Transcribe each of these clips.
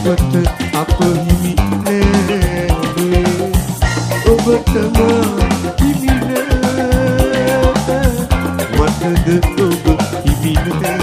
අපට අප හිමි නෑ ඔබටම හිමි නෑ මටද ඔබ හිමි නෑ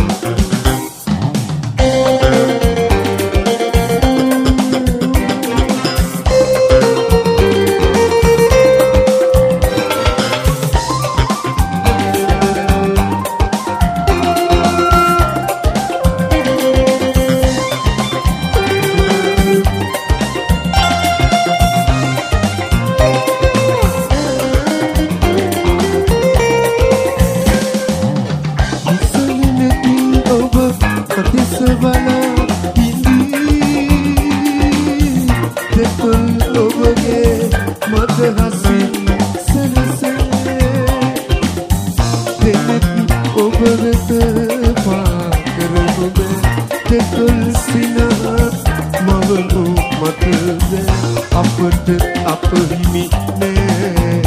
අපට අප හිමි නෑ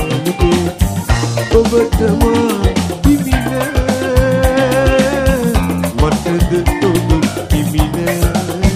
ඔබටම හිමි නෑ මටද ඔබ හිමි නෑ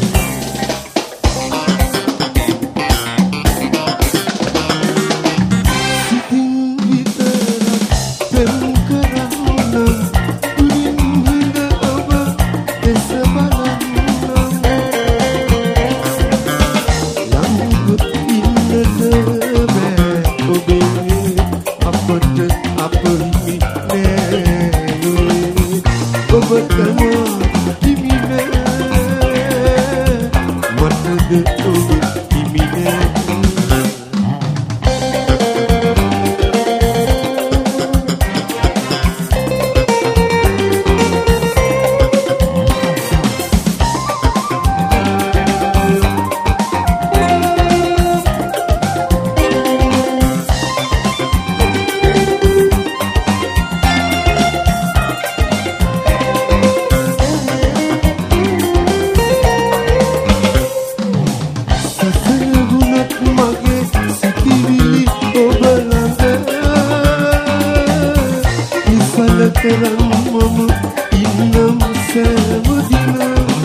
කරන්නම ඉන්නම් සෑමදින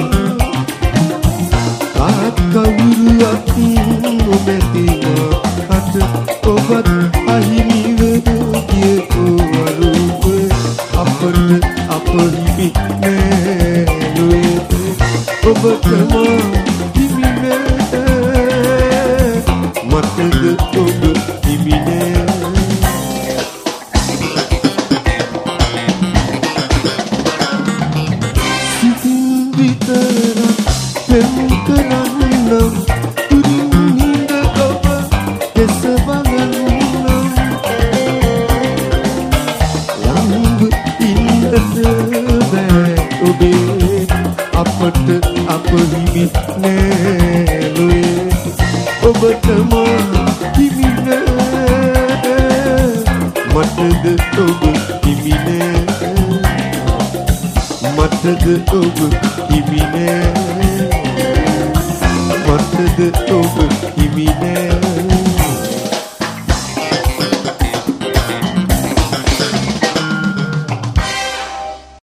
කාත් කවුරුවත් නොමැතිව අත ඔබත් අහිමිව ගිය වරුව අපට අප හිමි නෑ ඔබටම හිමි නෑ මටද ඔබ හිමි නෑ අපට අප හිමි නෑ ඔබටම හිමි නෑ මටද ඔබ හිමි නෑ මටද ඔබ හිමි නෑ මටද ඔබ හිමි නෑ